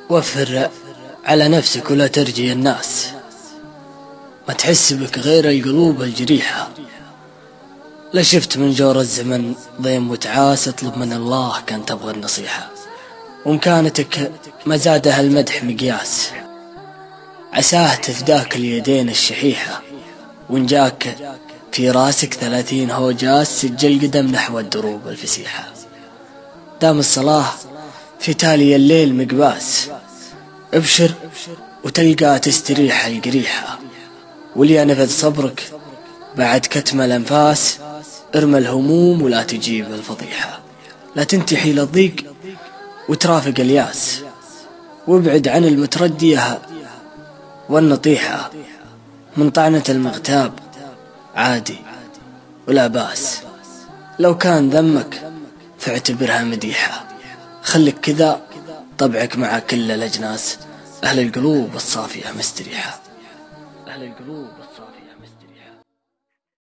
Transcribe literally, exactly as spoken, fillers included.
وفر على نفسك ولا ترجي الناس، ما تحس بك غير القلوب الجريحة. لا شفت من جور الزمن ضيم وتعاس، اطلب من الله كان تبغى النصيحة. ومكانتك ما زادها المدح مقياس، عساه تفداك اليدين الشحيحة. وإن جاك في راسك ثلاثين هوجاس، سجل قدم نحو الدروب الفسيحة. دام الصلاة في تالي الليل مقباس، ابشر وتلقى تستريح القريحة. وليا نفذ صبرك بعد كتم الأنفاس، ارمى الهموم ولا تجيب الفضيحة. لا تنتحي للضيق وترافق الياس، وابعد عن المتردية والنطيحة. من طعنة المغتاب عادي ولا باس، لو كان ذمك فاعتبرها مديحة. خلك كذا طبعك مع كل الأجناس، أهل القلوب الصافية مستريحة. أهل القلوب الصافية